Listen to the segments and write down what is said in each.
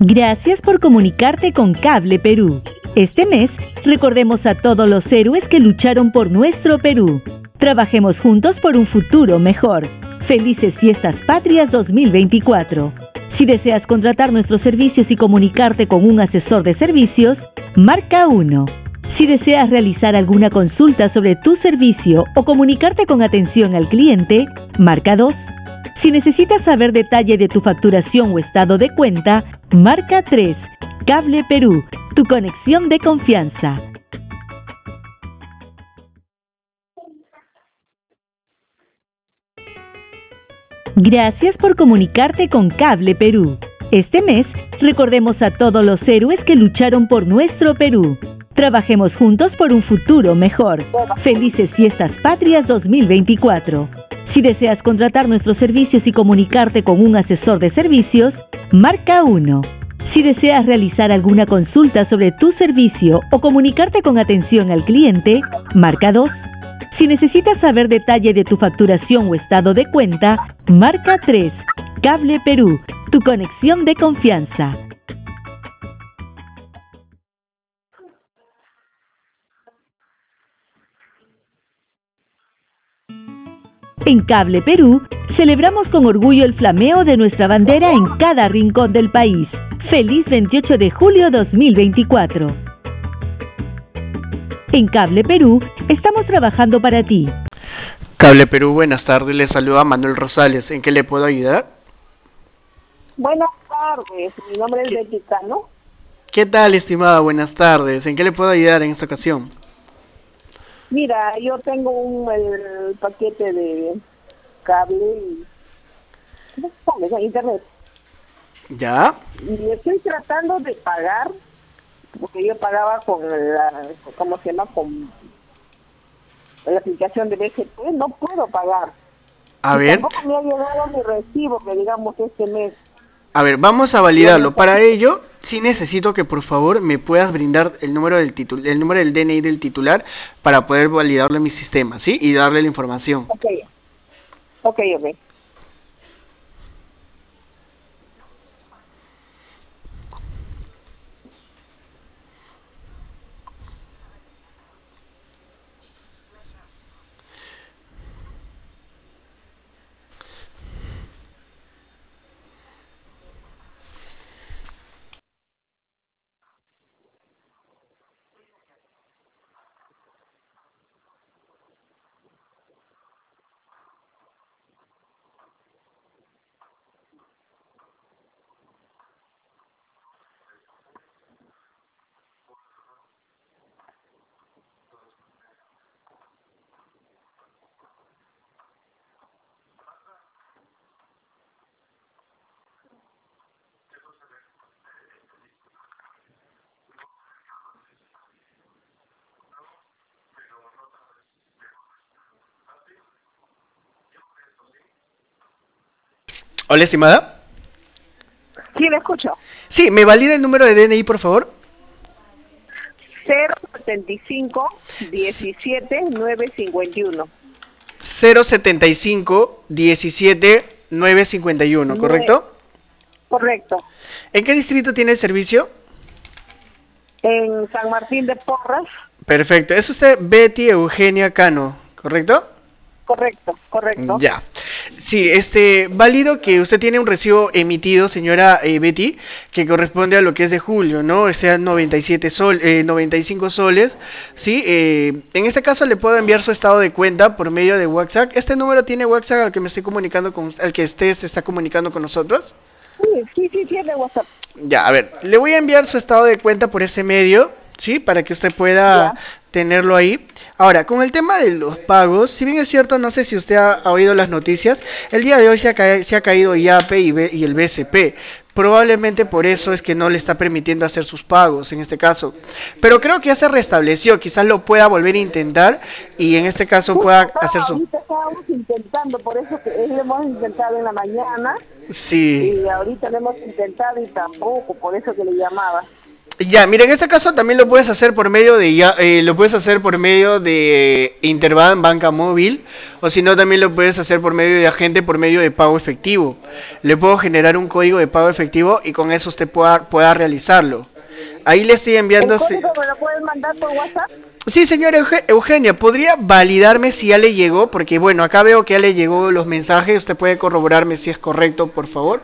Gracias por comunicarte con Cable Perú. Este mes, recordemos a todos los héroes que lucharon por nuestro Perú. Trabajemos juntos por un futuro mejor. Felices Fiestas Patrias 2024. Si deseas contratar nuestros servicios y comunicarte con un asesor de servicios, marca 1. Si deseas realizar alguna consulta sobre tu servicio o comunicarte con atención al cliente, marca 2. Si necesitas saber detalle de tu facturación o estado de cuenta, marca 3. Cable Perú, tu conexión de confianza. Gracias por comunicarte con Cable Perú. Este mes, recordemos a todos los héroes que lucharon por nuestro Perú. Trabajemos juntos por un futuro mejor. Felices Fiestas Patrias 2024. Si deseas contratar nuestros servicios y comunicarte con un asesor de servicios, marca 1. Si deseas realizar alguna consulta sobre tu servicio o comunicarte con atención al cliente, marca 2. Si necesitas saber detalle de tu facturación o estado de cuenta, marca 3. Cable Perú, tu conexión de confianza. En Cable Perú, celebramos con orgullo el flameo de nuestra bandera en cada rincón del país. ¡Feliz 28 de julio 2024! En Cable Perú, estamos trabajando para ti. Cable Perú, buenas tardes, le saluda Manuel Rosales. ¿En qué le puedo ayudar? Buenas tardes, mi nombre es Betitano. ¿Qué tal, estimada? Buenas tardes. ¿En qué le puedo ayudar en esta ocasión? Mira, yo tengo el paquete de cable y internet. ¿Ya? Y estoy tratando de pagar, porque yo pagaba con ¿cómo se llama? Con la aplicación de BCP, no puedo pagar. A ver. Tampoco me ha llegado mi recibo, que digamos este mes. A ver, vamos a validarlo. Para ello, sí necesito que por favor me puedas brindar el número del DNI del titular para poder validarlo en mi sistema, ¿sí? Y darle la información. Ok. Hola, estimada. Sí, le escucho. Sí, ¿me valida el número de DNI, por favor? 075 17 951. 075 17 951, ¿correcto? Correcto. ¿En qué distrito tiene el servicio? En San Martín de Porras. Perfecto. Es usted Betty Eugenia Cano, ¿correcto? Correcto. Ya. Sí, válido que usted tiene un recibo emitido, señora Betty, que corresponde a lo que es de julio, ¿no? O sea, 95 soles, ¿sí? En este caso le puedo enviar su estado de cuenta por medio de WhatsApp. ¿Este número tiene WhatsApp al que me estoy comunicando al que usted se está comunicando con nosotros? Sí, tiene WhatsApp. Ya, a ver, le voy a enviar su estado de cuenta por ese medio, ¿sí? Para que usted pueda tenerlo ahí. Ahora, con el tema de los pagos, si bien es cierto, no sé si usted ha oído las noticias, el día de hoy se ha caído IAPE y el BCP. Probablemente por eso es que no le está permitiendo hacer sus pagos en este caso. Pero creo que ya se restableció, quizás lo pueda volver a intentar y en este caso pueda hacer su... Ahorita estábamos intentando, por eso que lo hemos intentado en la mañana. Sí. Y ahorita lo hemos intentado y tampoco, por eso que le llamaba. Ya, mira, en este caso también lo puedes hacer por medio de lo puedes hacer por medio de Interbank, banca móvil, o si no también lo puedes hacer por medio de agente, por medio de pago efectivo. Le puedo generar un código de pago efectivo y con eso usted pueda realizarlo. Ahí le estoy ¿El enviando. código me lo puedes mandar por WhatsApp? Sí, señora Eugenia, ¿podría validarme si ya le llegó? Porque bueno, acá veo que ya le llegó los mensajes. ¿Usted puede corroborarme si es correcto, por favor?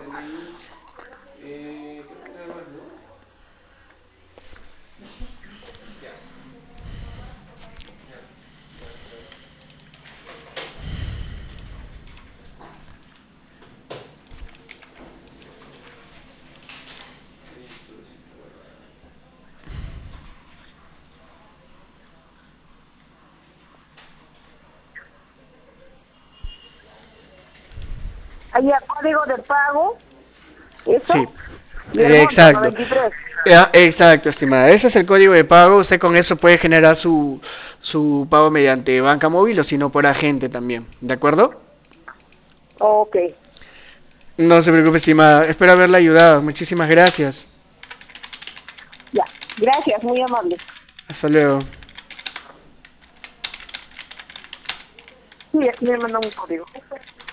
Ahí el código de pago, eso, Sí, y el monto, exacto. 93. Exacto, estimada. Ese es el código de pago. Usted con eso puede generar su pago mediante banca móvil o si no por agente también. ¿De acuerdo? Ok, No se preocupe, estimada. Espero haberla ayudado. Muchísimas gracias. ya. Gracias, muy amable. Hasta luego. Sí, aquí me mandan un código.